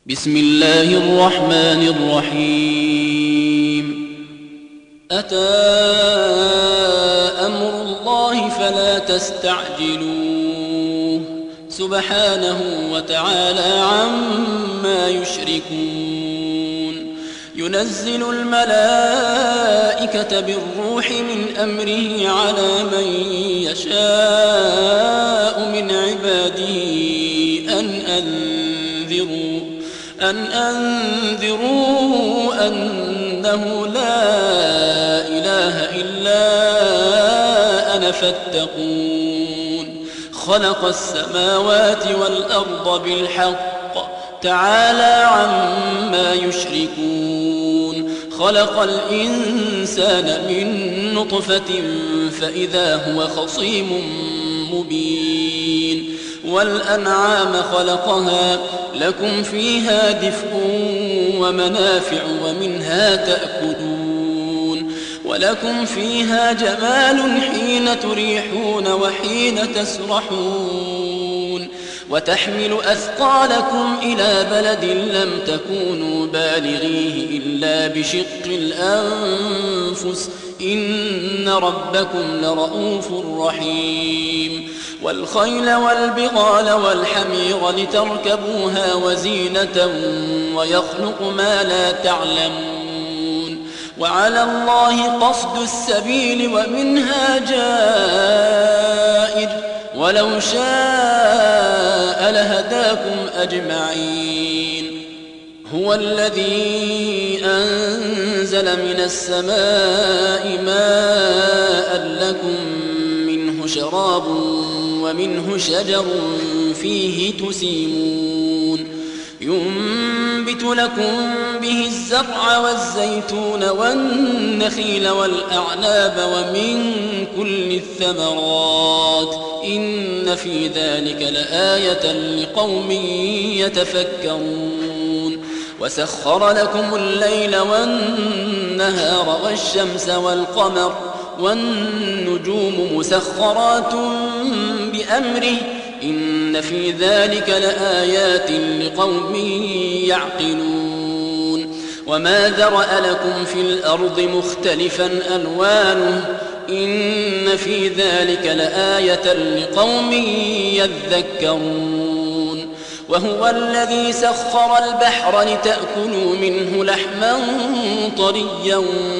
بسم الله الرحمن الرحيم. أتى أمر الله فلا تستعجلوه سبحانه وتعالى عما يشركون. ينزل الملائكة بالروح من أمره على من يشاء من عباده أن أنذروا أنه لا إله إلا أنا فاتقون. خلق السماوات والأرض بالحق تعالى عما يشركون. خلق الإنسان من نطفة فإذا هو خصيم مبين. والأنعام خلقها لكم فيها دفء ومنافع ومنها تأكلون. ولكم فيها جمال حين تريحون وحين تسرحون. وتحمل أثقالكم إلى بلد لم تكونوا بالغيه إلا بشق الأنفس إن ربكم لرؤوف رحيم. والخيل والبغال والحمير لتركبوها وزينة ويخلق ما لا تعلمون. وعلى الله قصد السبيل ومنها جائر ولو شاء لهداكم أجمعين. هو الذي أنزل من السماء ماء لكم منه شراب ومنه شجر فيه تسيمون. ينبت لكم به الزرع والزيتون والنخيل والأعناب ومن كل الثمرات إن في ذلك لآية لقوم يتفكرون. وسخر لكم الليل والنهار والشمس والقمر والنجوم مسخرات بأمره إن في ذلك لآيات لقوم يعقلون. وما ذرأ لكم في الأرض مختلفا ألوانه إن في ذلك لآية لقوم يذكرون. وهو الذي سخر البحر لتأكلوا منه لحما طريا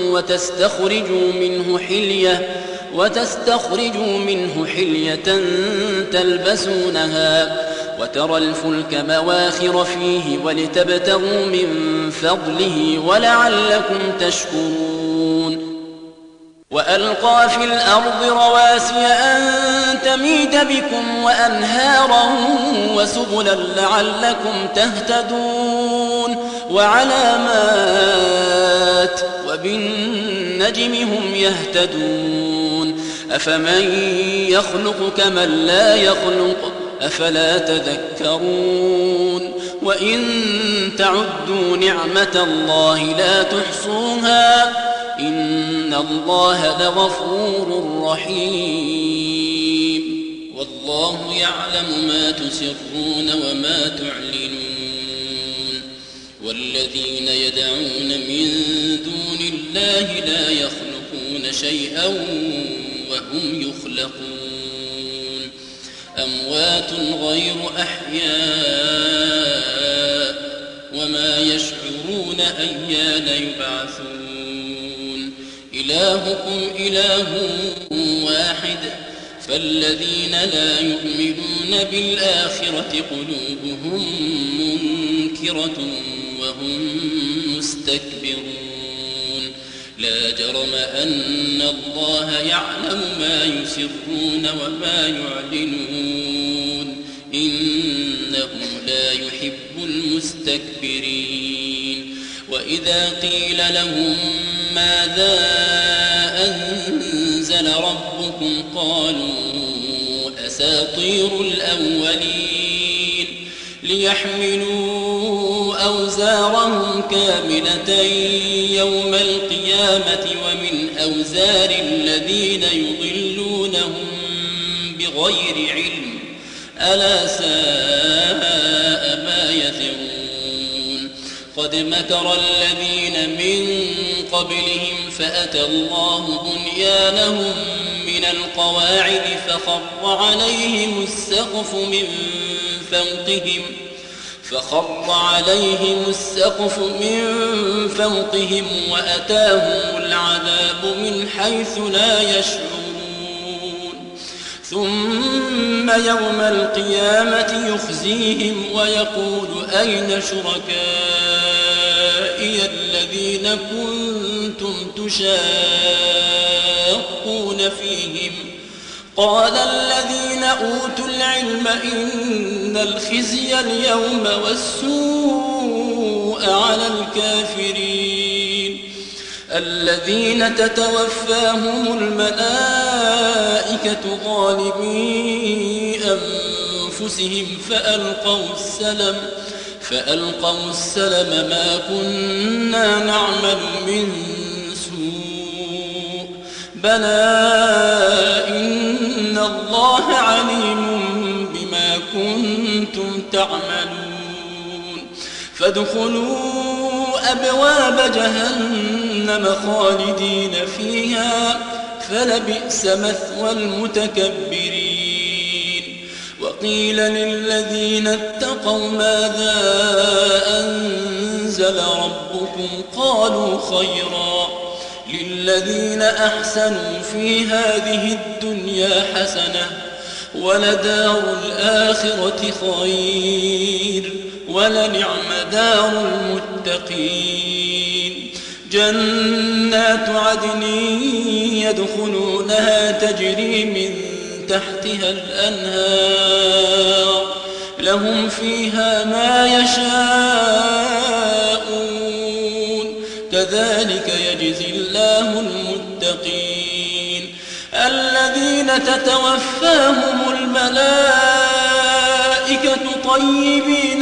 وتستخرجوا منه حلية تلبسونها وترى الفلك مواخر فيه ولتبتغوا من فضله ولعلكم تشكرون. وألقى في الأرض رواسي أن تميد بكم وأنهارا وسبلا لعلكم تهتدون. وعلامات وبالنجم هم يهتدون. أفمن يخلق كمن لا يخلق أفلا تذكرون. وإن تعدوا نعمة الله لا تحصوها إن الله لغفور رحيم. والله يعلم ما تسرون وما تعلنون. والذين يدعون من دون الله لا يخلقون شيئا وهم يخلقون. أموات غير أحياء وما يشعرون أيان يبعثون. إلهكم إله واحد فالذين لا يؤمنون بالآخرة قلوبهم منكرة وهم مستكبرون. لا جرم أن الله يعلم ما يسرون وما يعلنون إنه لا يحب المستكبرين. وإذا قيل لهم ماذا أنزل ربكم قالوا أساطير الأولين ليحملوا أوزارهم كاملة يوم القيامة ومن أوزار الذين يضلونهم بغير علم ألا ساء ما يزرون. قد مكر الذين من قبلهم فأتى الله بنيانهم من القواعد فخر عليهم السقف من فوقهم وأتاهم العذاب من حيث لا يشعرون ثم يوم القيامة يخزيهم ويقول أين شركائي الذين كنتم تشاقون فيهم قال الذين أوتوا العلم إن الخزي اليوم والسوء على الكافرين الذين تتوفاهم الملائكة ظالمي أنفسهم فألقوا السلم ما كنا نعمل من سوء بلى إن الله عليم بما كنتم تعملون فادخلوا أبواب جهنم خالدين فيها فلبئس مثوى المتكبرين وقيل للذين اتقوا ماذا أنزل ربكم قالوا خيرا للذين أحسنوا في هذه الدنيا حسنة ولدار الآخرة خير ولنعم دار المتقين جنات عدن يدخلونها تجري من تحتها الأنهار لهم فيها ما يشاءون كذلك يجزي الله المتقين الذين تتوفاهم الملائكة طيبين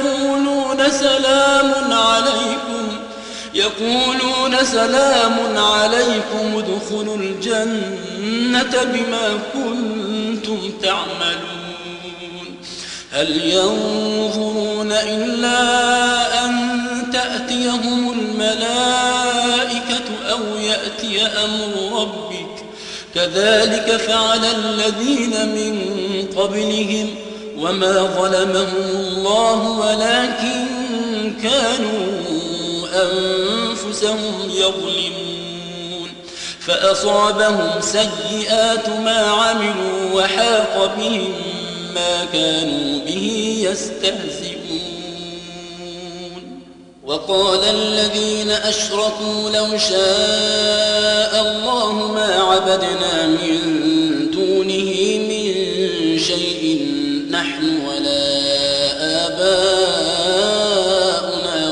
يقولون سلام عليكم ادخلوا الجنة بما كنتم تعملون هل ينظرون إلا أن تأتيهم الملائكة أو يأتي أمر ربك كذلك فعل الذين من قبلهم وما ظلمهم الله ولكن كانوا أنفسهم يظلمون فأصابهم سيئات ما عملوا وحاق بهم ما كانوا به يستهزئون وقال الذين أشركوا لو شاء الله ما عبدنا من دونه من شيء نحن ولا آباؤنا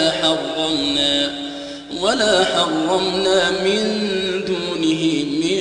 ولا حرمنا من دونه من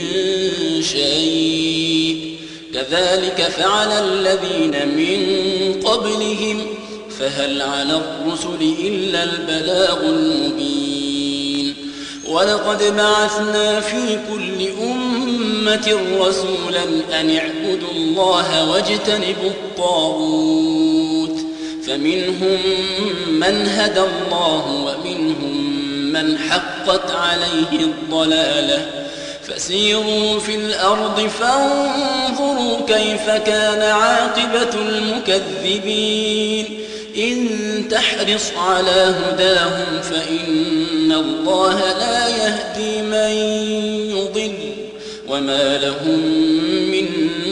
شيء كذلك فعل الذين من قبلهم فهل على الرسل إلا البلاغ المبين ولقد بعثنا في كل أمة رسولا أن اعبدوا الله واجتنبوا الطاغوت فمنهم من هدى الله ومنهم من حقت عليه الضلالة فسيروا في الأرض فانظروا كيف كان عاقبة المكذبين إن تحرص على هداهم فإن الله لا يهدي من يضل وما لهم من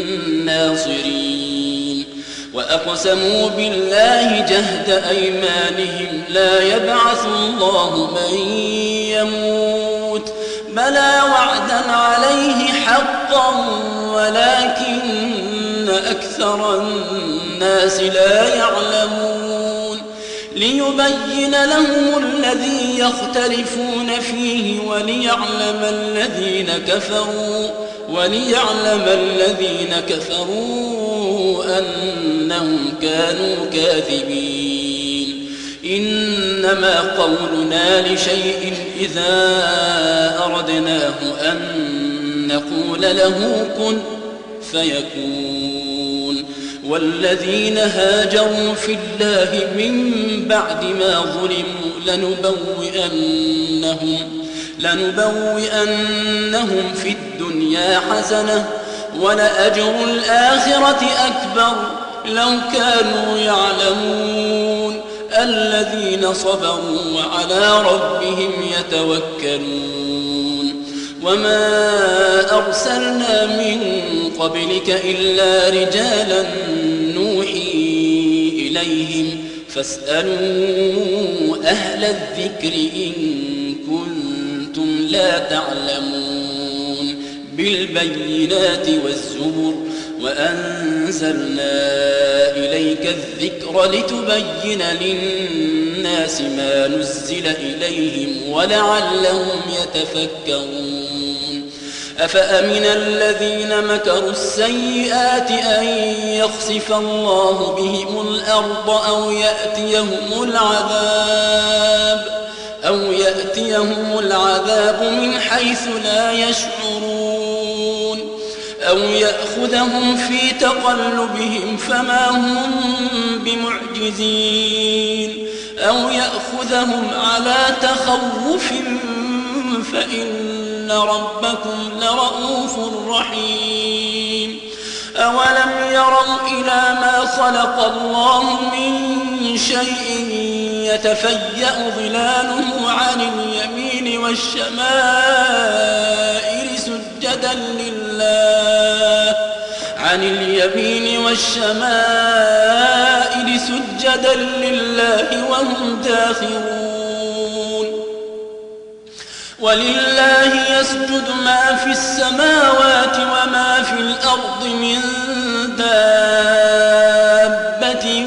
ناصرين وأقسموا بالله جهد أيمانهم لا يبعث الله من يموت بلى وعدا عليه حقا ولكن أكثر الناس لا يعلمون ليبين لهم الذي يختلفون فيه وليعلم الذين كفروا أنهم كانوا كاذبين إنما قولنا لشيء إذا أردناه أن نقول له كن فيكون والذين هاجروا في الله من بعد ما ظلموا لنبوئنهم في الدنيا حسنة ولأجر الآخرة أكبر لو كانوا يعلمون الذين صبروا وعلى ربهم يتوكلون وما أرسلنا من قبلك إلا رجالا نوحي إليهم فاسألوا أهل الذكر إن كنتم لا تعلمون بالبينات والزبر وأنزلنا إليك الذكر لتبين للناس ما نزل إليهم ولعلهم يتفكرون أفأمن الذين مكروا السيئات أن يخسف الله بهم الأرض أو يأتيهم العذاب من حيث لا يشعرون أو يأخذهم في تقلبهم فما هم بمعجزين أو يأخذهم على تخوف فإن ربكم لرؤوف رحيم أولم يروا إلى ما خلق الله من شيء يتفيأ ظلاله عن اليمين والشمائل سجدا لله وهم داخرون ولله يسجد ما في السماوات وما في الأرض من دابة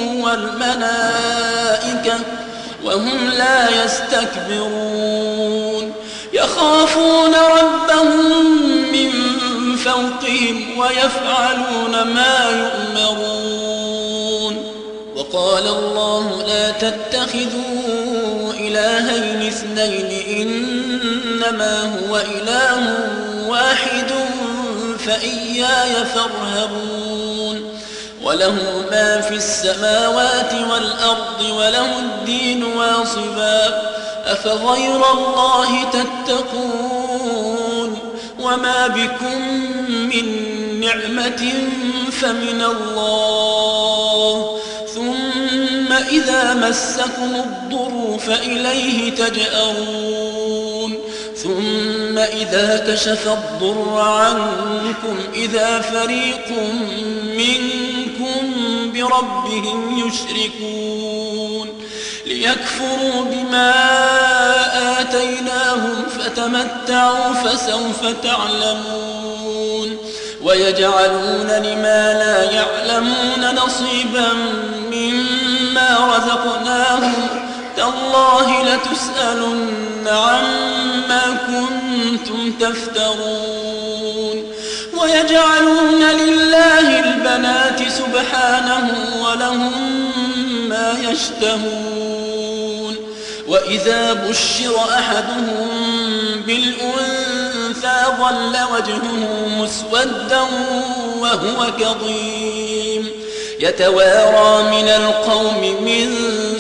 والملائكة وهم لا يستكبرون يخافون ربهم من فوقهم ويفعلون ما يؤمرون وقال الله لا تتخذوا إلهين اثنين إنما هو إله واحد فإياي فارهبون وله ما في السماوات والأرض وله الدين واصبا أفغير الله تتقون وما بكم من نعمة فمن الله ثم إذا مسكم الضر فإليه تجأرون ثم إذا كشف الضر عنكم إذا فريق منكم بربهم يشركون ليكفروا بما آتيناهم فتمتعوا فسوف تعلمون ويجعلون لما لا يعلمون نصيبا مما رزقناهم تالله لتسألن عما كنتم تفترون ويجعلون لله البنات سبحانه ولهم ما يشتهون وإذا بشر أحدهم بالأنثى ظل وجهه مسودا وهو كظيم يتوارى من القوم من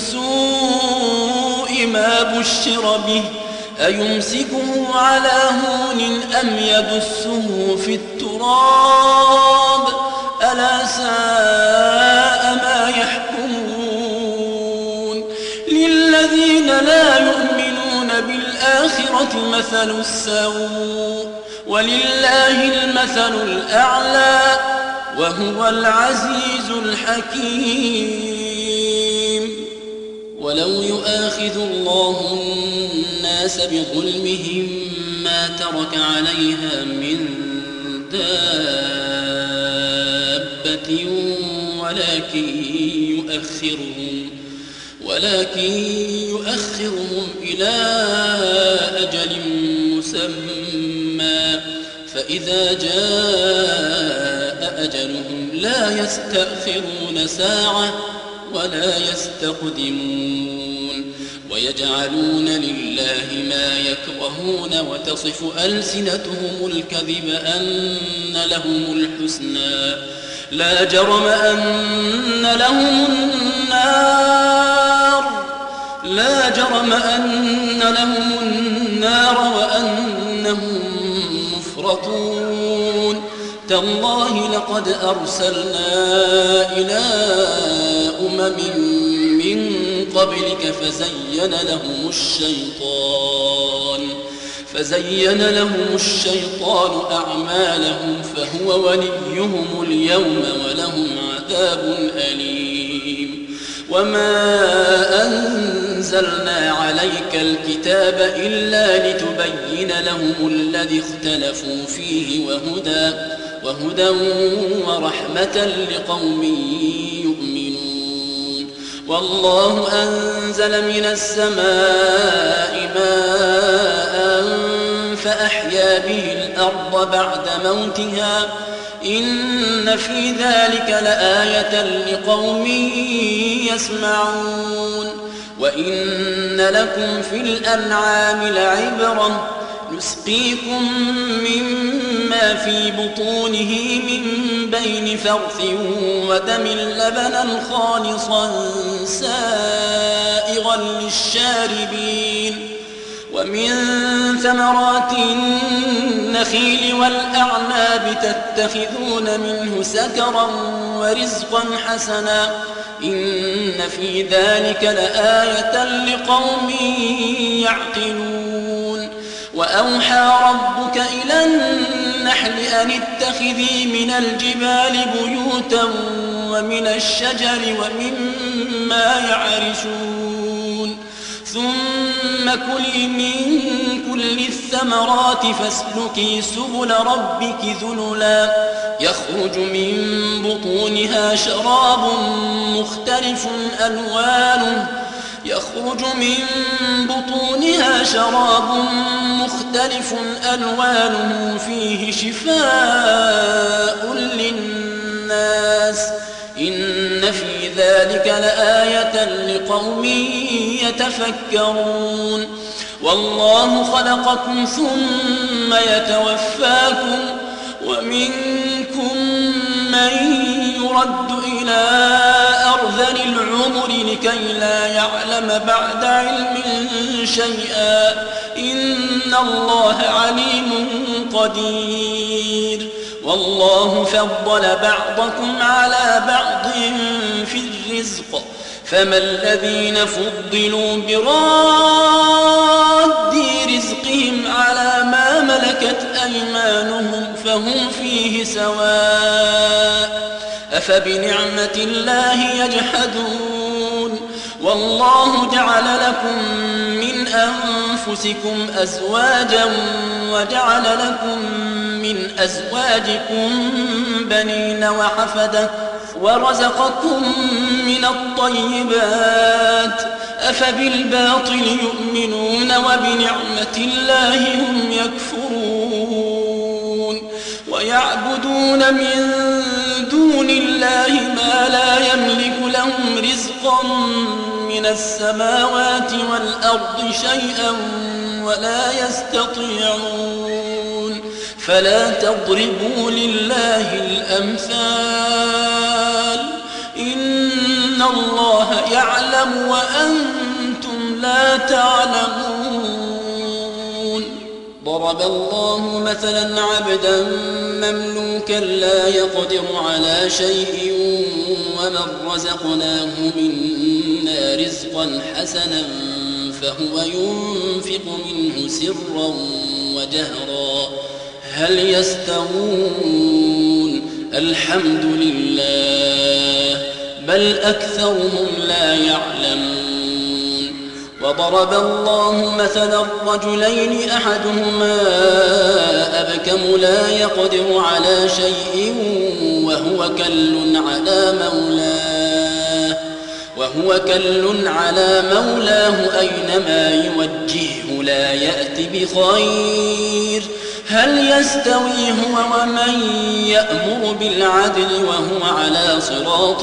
سوء ما بشر به أيمسكه على هون أم يدسه في التراب ألا ساء ما يحكمون للذين لا يؤمنون بالآخرة مثل السوء ولله المثل الأعلى وهو العزيز الحكيم ولو يؤاخذ الله الناس بظلمهم ما ترك عليها من دابة ولكن يؤخرهم إلى أجل مسمى فإذا جاء أجلهم لا يستأخرون ساعة ولا يستقدمون ويجعلون لله ما يكرهون وتصف ألسنتهم الكذب أن لهم الحسنى لا جرم أن لهم النار وأنهم مفرطون تالله لقد أرسلنا إلى من قبلك فزين لهم الشيطان أعمالهم فهو وليهم اليوم ولهم عذاب أليم وما أنزلنا عليك الكتاب إلا لتبين لهم الذي اختلفوا فيه وهدى ورحمة لقوم يؤمنون والله أنزل من السماء ماء فأحيا به الأرض بعد موتها إن في ذلك لآية لقوم يسمعون وإن لكم في الأنعام لعبرة نسقيكم مما في بطونه من بين فرث ودم لبنا خالصا سائغا للشاربين ومن ثمرات النخيل والأعناب تتخذون منه سكرا ورزقا حسنا إن في ذلك لآية لقوم يعقلون وأوحى ربك إلى النحل أن اتخذي من الجبال بيوتا ومن الشجر ومما يعرشون ثم كلي من كل الثمرات فاسلكي سبل ربك ذللا يخرج من بطونها شراب مختلف ألوانه فيه شفاء للناس إن في ذلك لآية لقوم يتفكرون والله خلقكم ثم يتوفاكم ومنكم من يرد إلى أرذل العمر لكي لا يعلم بعد علم شيئا إن الله عليم قدير والله فضل بعضكم على بعض في الرزق فما الذين فضلوا براد رزقهم على ما ملكت أيمانهم فهم فيه سواء أفبنعمة الله يجحدون والله جعل لكم من أنفسكم أزواجا وجعل لكم من أزواجكم بنين وحفدة ورزقكم من الطيبات أفبالباطل يؤمنون وبنعمة الله هم يكفرون ويعبدون من دون الله ما لا يملك لهم رزقا من السماوات والأرض شيئا ولا يستطيعون فلا تضربوا لله الأمثال إن الله يعلم وأنتم لا تعلمون ضرب الله مثلا عبدا مملوكا لا يقدر على شيء ومن رزقناه منا رزقا حسنا فهو ينفق منه سرا وجهرا هل يستوون الحمد لله بل أكثرهم لا يعلمون وضرب الله مثلا رجلين أحدهما أبكم لا يقدر على شيء وهو كل على مولاه أينما يوجهه لا يأت بخير هل يستوي هو ومن يأمر بالعدل وهو على صراط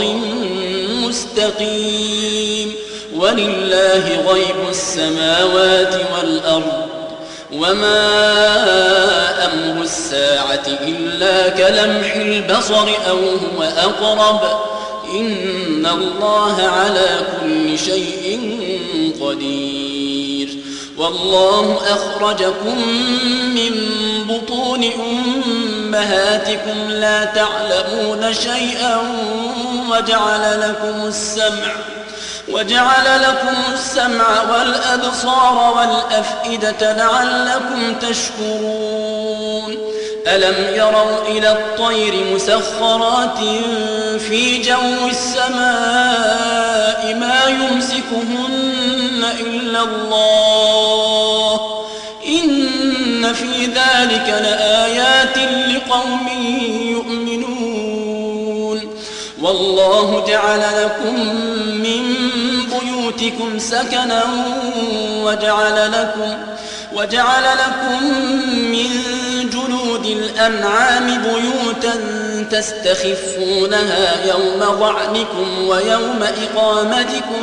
مستقيم ولله غيب السماوات والأرض وما أمر الساعة إلا كلمح البصر أو هو أقرب إن الله على كل شيء قدير والله أخرجكم من بطون أمهاتكم لا تعلمون شيئا وجعل لكم السمع والأبصار والأفئدة لعلكم تشكرون ألم يروا إلى الطير مسخرات في جو السماء ما يمسكهن إلا الله إن في ذلك لآيات لقوم يؤمنون والله جعل لكم من بيوتكم سكنا وجعل لكم من جلود الأنعام بيوتا تستخفونها يوم ضعنكم ويوم إقامتكم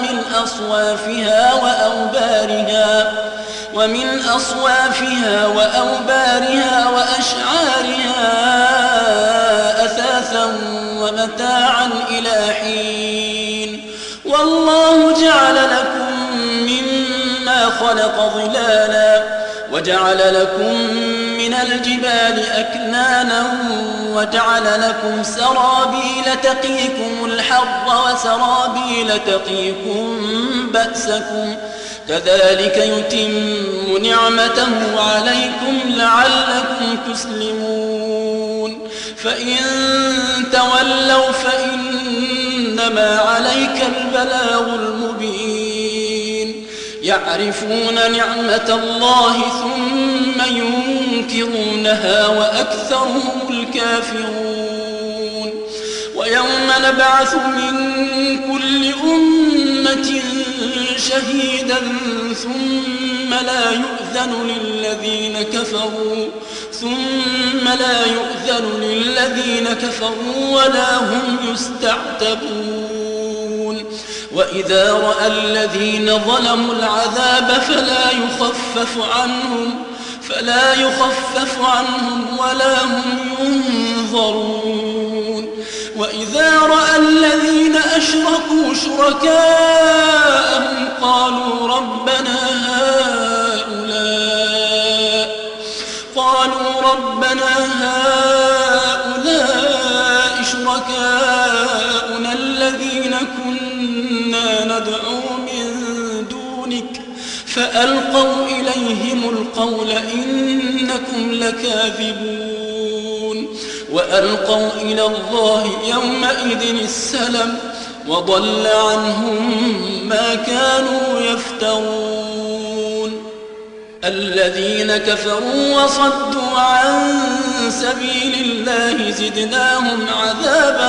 ومن أصوافها وأوبارها وأشعارها أثاثا ومتاعا إلى حين والله جعل لكم مما خلق ظلالا وجعل لكم من الجبال أكنانا وجعل لكم سرابيل تقيكم الحر وسرابيل تقيكم بأسكم كذلك يتم نعمته عليكم لعلكم تسلمون فإن تولوا فإنما عليك البلاغ المبين يعرفون نعمة الله ثم ينكرونها وأكثرهم الكافرون ويوم نبعث من كل أمة شهيدا ثم لا يؤذن للذين كفروا ولا هم يستعتبون وإذا رأى الذين ظلموا العذاب فلا يخفف عنهم ولا هم ينظرون وإذا رأى الذين أشركوا شركاءهم قالوا ربنا هؤلاء شركاؤنا الذين كنا ندعو من دونك فألقوا إليهم القول إنكم لكاذبون وألقوا إلى الله يومئذ السلم وضل عنهم ما كانوا يفترون الذين كفروا وصدوا عن سبيل الله زدناهم عذابا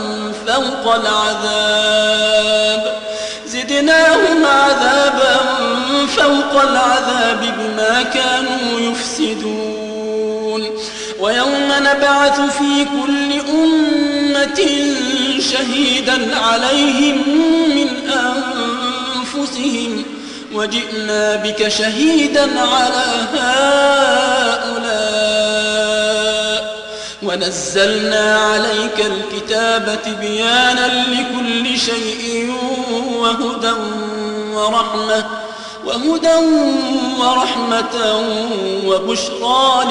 فوق العذاب بما كانوا يفسدون ويوم نبعث في كل أمة شهيدا عليهم من أنفسهم وجئنا بك شهيدا على هؤلاء ونزلنا عليك الكتاب تبيانا لكل شيء وهدى ورحمة وبشرى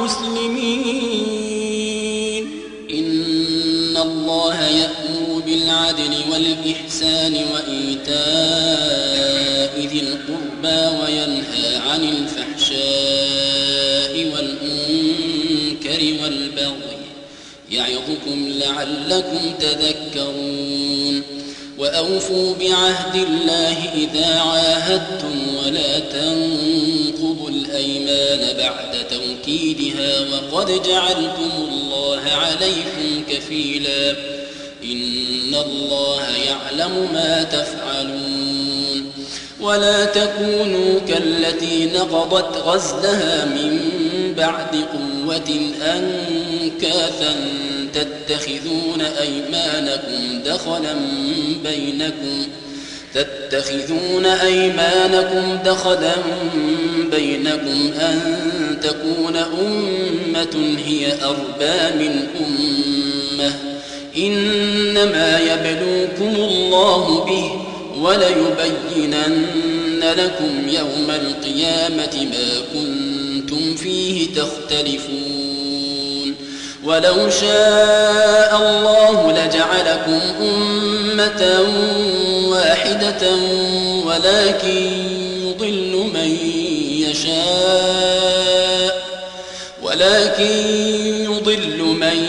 للمسلمين إن الله يأمر بالعدل والإحسان وإيتاء ذي القربى وينهى عن الفحشاء والمنكر والبغي يعظكم لعلكم تذكرون وأوفوا بعهد الله إذا عاهدتم ولا تنقضوا الأيمان بعد توكيدها وقد جعلتم الله عليكم كفيلا إن الله يعلم ما تفعلون ولا تكونوا كالتي نقضت غزلها من بعد قوة أنكاثا تتخذون أيمانكم تتخذون أيمانكم دخلا بينكم أن تكون أمة هي أربى من أمة إنما يبلوكم الله به وليبينن لكم يوم القيامة ما كنتم فيه تختلفون ولو شاء الله لجعلكم أمة واحدة ولكن يضل من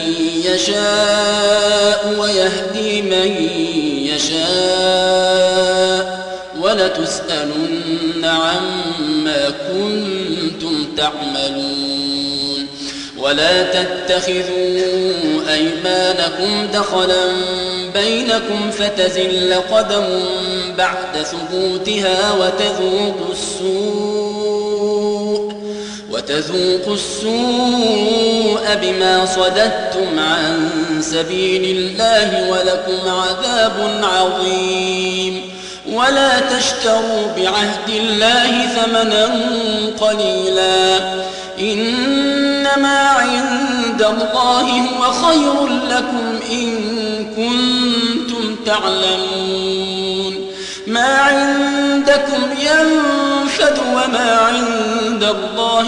يشاء ويهدي من يشاء ولتسألن عما كنتم تعملون ولا تتخذوا أيمانكم دخلا بينكم فتزل قدم بعد ثبوتها وتذوقوا السوء بما صددتم عن سبيل الله ولكم عذاب عظيم ولا تشتروا بعهد الله ثمنا قليلا إنما عند الله هو خير لكم إن كنتم تعلمون ما عندكم ينفد وما عند الله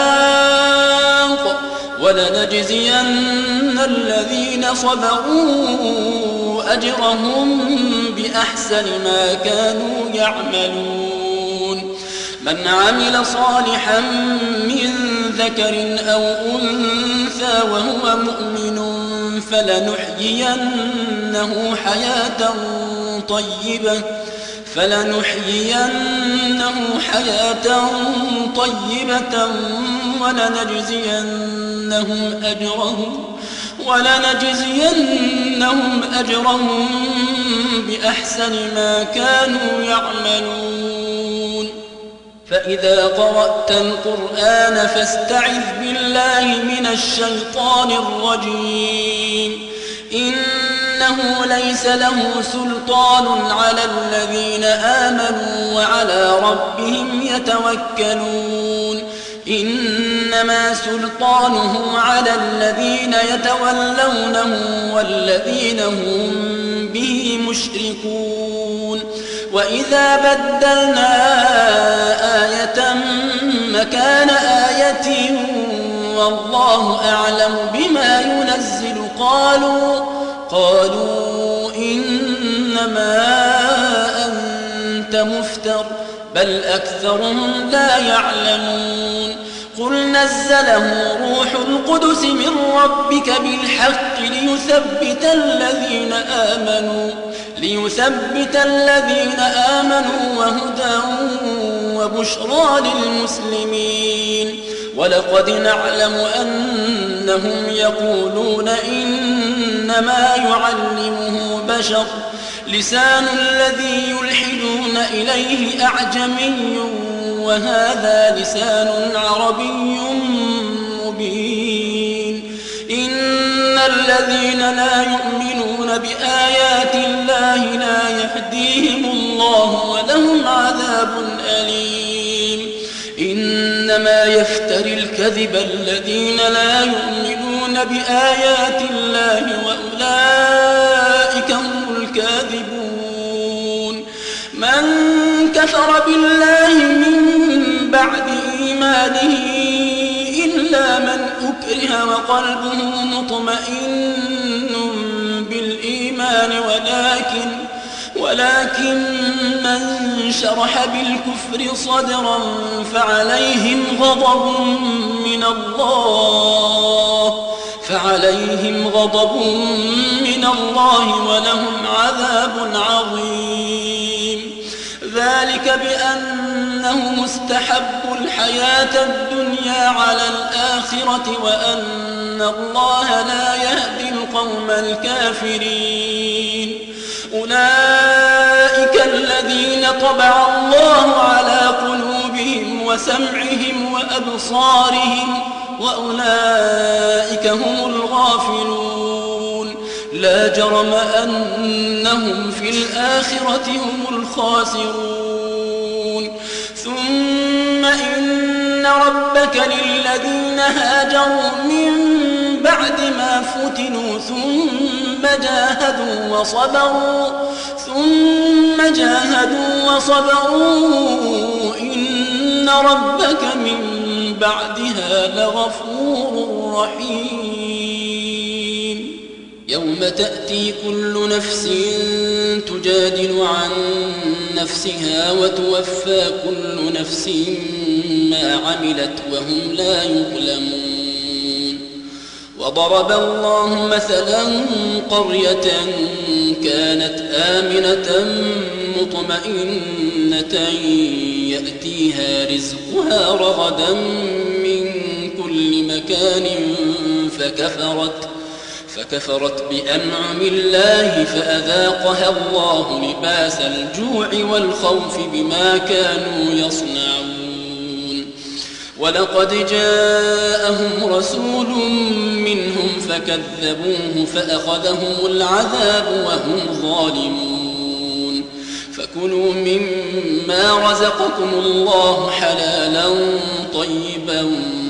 باق ولنجزين الذين صبروا أجرهم بأحسن ما كانوا يعملون من عمل صالحا من ذكر أو أنثى وهو مؤمن فلنحيينه حياة طيبة ولنجزينهم أجرهم بأحسن ما كانوا يعملون فإذا قرأت القرآن فاستعذ بالله من الشيطان الرجيم إنه ليس له سلطان على الذين آمنوا وعلى ربهم يتوكلون إنما سلطانه على الذين يتولونه والذين هم به مشركون وإذا بدلنا آية مكان آية والله أعلم بما ينزل قالوا إنما أنت مفتر بل أكثرهم لا يعلمون قل نزله روح القدس من ربك بالحق ليثبت الذين آمنوا وهدى وبشرى للمسلمين ولقد نعلم أنهم يقولون إنما يعلمه بشر لسان الذي يلحدون إليه أعجمي وهذا لسان عربي مبين إن الذين لا يؤمنون بآيات الله لا يهديهم الله ولهم عذاب أليم إنما يفتري الكذب الذين لا يؤمنون بآيات الله وأولئك هم الكاذبون من كفر بالله من بعد إيمانه إلا من أكره وقلبه مطمئن بالإيمان ولكن من شرح بالكفر صدرا فعليهم غضب من الله ولهم عذاب عظيم ذلك بأنهم استحبوا الحياة الدنيا على الآخرة وأن الله لا يهدي القوم الكافرين أولئك الذين طبع الله على قلوبهم وسمعهم وأبصارهم وأولئك هم الغافلون لا جرم أنهم في الآخرة هم الخاسرون ثم إن ربك للذين هاجروا من بعد ما فتنوا ثم جاهدوا وصبروا إن ربك من بعدها لغفور رحيم يوم تأتي كل نفس تجادل عن نفسها وتوفى كل نفس ما عملت وهم لا يظلمون وضرب الله مثلا قرية كانت آمنة مطمئنة يأتيها رزقها رغدا من كل مكان فكفرت بأنعم الله فأذاقها الله لباس الجوع والخوف بما كانوا يصنعون ولقد جاءهم رسول منهم فكذبوه فأخذهم العذاب وهم ظالمون فكلوا مما رزقكم الله حلالا طيبا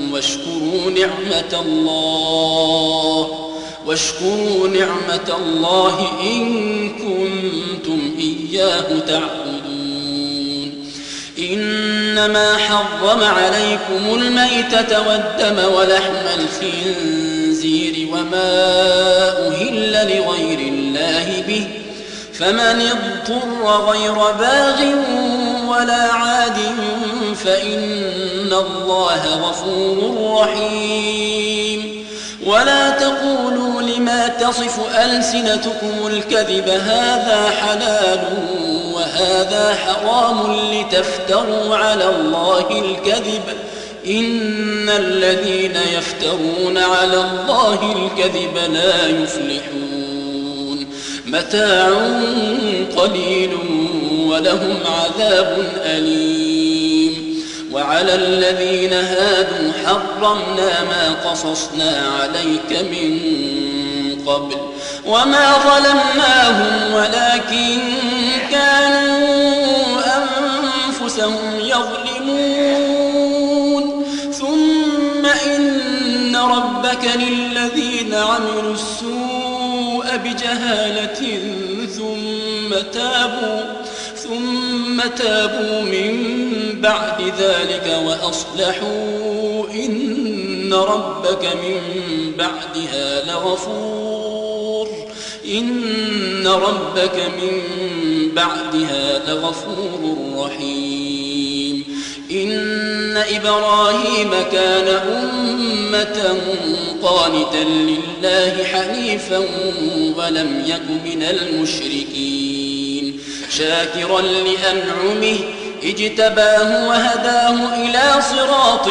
واشكروا نعمة الله إن كنتم إياه تعبدون إنما حرم عليكم الميتة والدم ولحم الخنزير وما أهل لغير الله به فمن اضطر غير باغ ولا عاد فإن الله غفور رحيم ولا تقولوا لما تصف ألسنتكم الكذب هذا حلال وهذا حرام لتفتروا على الله الكذب إن الذين يفترون على الله الكذب لا يفلحون متاع قليل ولهم عذاب أليم وعلى الذين هادوا حرمنا ما قصصنا عليك من قبل وما ظلمناهم ولكن كانوا أنفسهم يظلمون ثم إن ربك للذين عملوا السوء بجهالة ثم تابوا من بعد ذلك وأصلحوا إن ربك من بعدها لغفور رحيم إن إبراهيم كان أمة قانتا لله حنيفا ولم يك من المشركين شاكرا لأنعمه اجتباه وهداه إلى صراط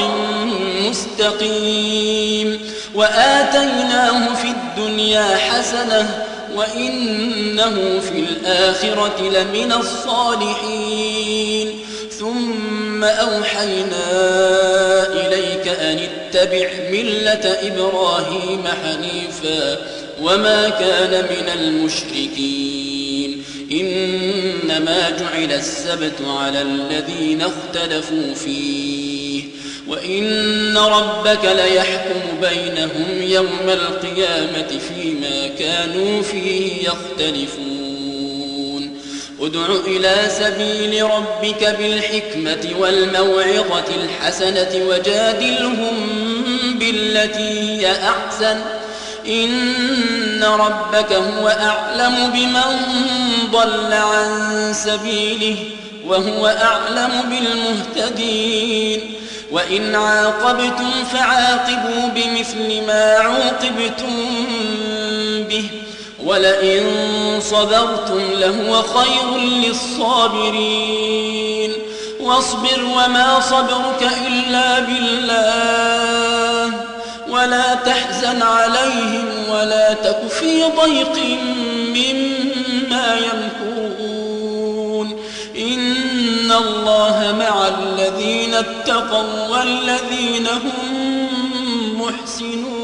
مستقيم وآتيناه في الدنيا حسنة وإنه في الآخرة لمن الصالحين ثم أوحينا إليك أن اتبع ملة إبراهيم حنيفا وما كان من المشركين إنما جعل السبت على الذين اختلفوا فيه وإن ربك ليحكم بينهم يوم القيامة فيما كانوا فيه يختلفون ادع إلى سبيل ربك بالحكمة والموعظة الحسنة وجادلهم بالتي هي أحسن إن ربك هو أعلم بمن ضل عن سبيله وهو أعلم بالمهتدين وإن عاقبتم فعاقبوا بمثل ما عوقبتم به ولئن صبرتم لهو خير للصابرين واصبر وما صبرك إلا بالله ولا تحزن عليهم ولا تك في ضيق مما يمكرون إن الله مع الذين اتقوا والذين هم محسنون